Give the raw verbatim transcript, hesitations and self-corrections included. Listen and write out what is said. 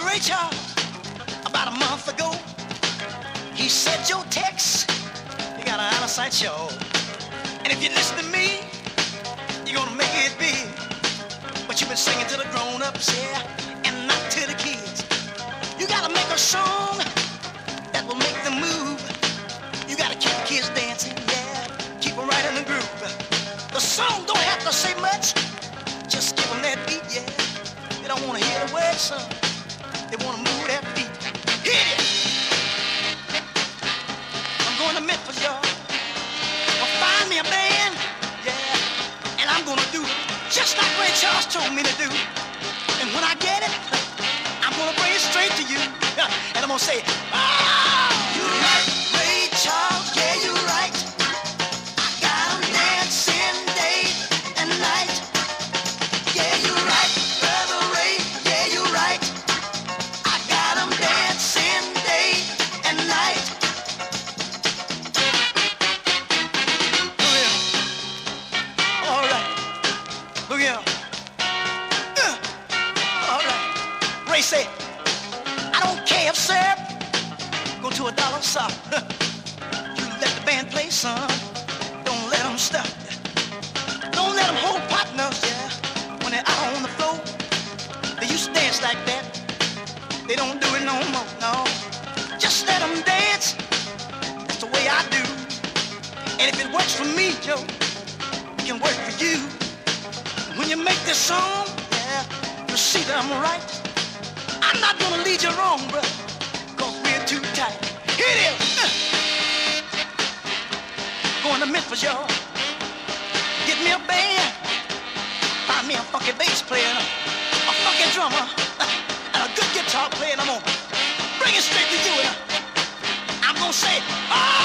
Ray Charles about a month ago. He said your text, you got an out-of-sight show. And if you listen to me, you're gonna make it big. But you've been singing to the grown-ups, yeah, and not to the kids. You gotta make a song that will make them move. You gotta keep the kids dancing, yeah, keep them right in the groove. The song don't have to say much, just give them that beat, yeah. They don't wanna hear the words, son. They wanna move that feet. Hit it! I'm going to Memphis, y'all. Well, find me a band, yeah, and I'm gonna do just like Ray Charles told me to do. And when I get it, I'm gonna bring it straight to you. And I'm gonna say, oh, you're right, Ray Charles, yeah, you're right. I got 'em dancing day and night. Yeah, you're right, Brother Ray, yeah, you're right. I got 'em dancing day and night. Look here. All right. Look here. Uh, all right. Ray said, I don't care if syrup go to a dollar shop. You let the band play, son. Don't let them stop. Don't let them hold partners, yeah, when they're out on the floor. They used to dance like that. They don't do it no more, no. Just let them dance. That's the way I do. And if it works for me, Joe, it can work for you. When you make this song, yeah, you'll see that I'm right. I'm not gonna lead you wrong, brother, cause we're too tight. Here it is. Uh. Going to Memphis, y'all. Get me a band. Find me a funky bass player, a funky drummer, uh, and a good guitar player. And I'm gonna bring it straight to you. Uh. I'm gonna say, ah!